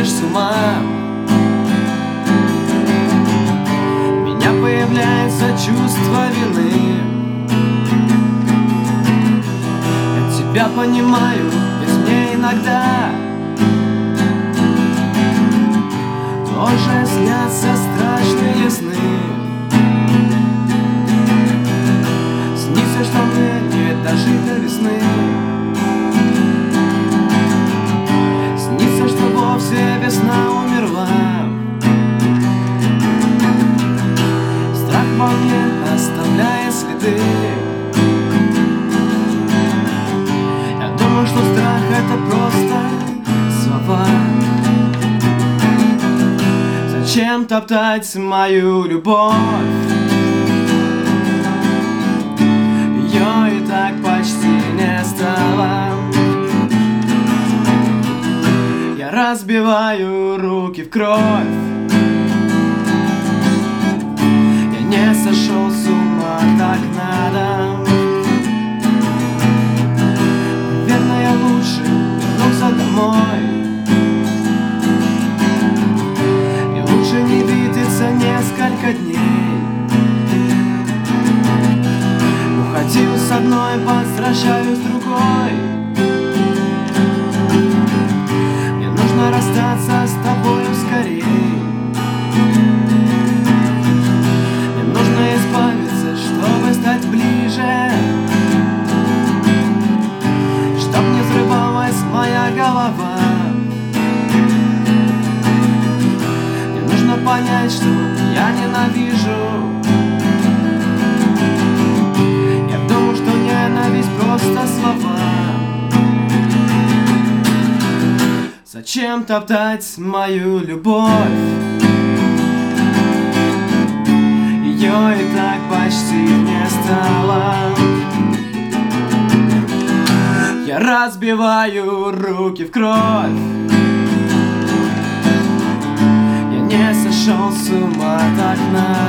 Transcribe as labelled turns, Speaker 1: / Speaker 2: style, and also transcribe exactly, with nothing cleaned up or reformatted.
Speaker 1: сходишь с ума. У меня появляется чувство вины. Я тебя понимаю, ведь мне иногда тоже снятся страшные сны. Снится, что мне не дожить до весны. Снится, что вовсе весна умерла. Страх во мне оставляет следы. Я думаю, что страх — это просто слова. Зачем топтать мою любовь? Ее и так почти не стало. Я разбиваю руки в кровь. Я не сошел с ума, так надо. Наверное, я лучше вернулся домой. И лучше не видеться несколько дней. Уходил с одной, возвращаюсь с другой. Мне нужно расстаться с тобою скорей. Мне нужно избавиться, чтобы стать ближе, чтоб не взрывалась моя голова. Мне нужно понять, что я ненавижу. Просто слова. Зачем топтать мою любовь? Ее и так почти не стало. Я разбиваю руки в кровь. Я не сошел с ума, так надо.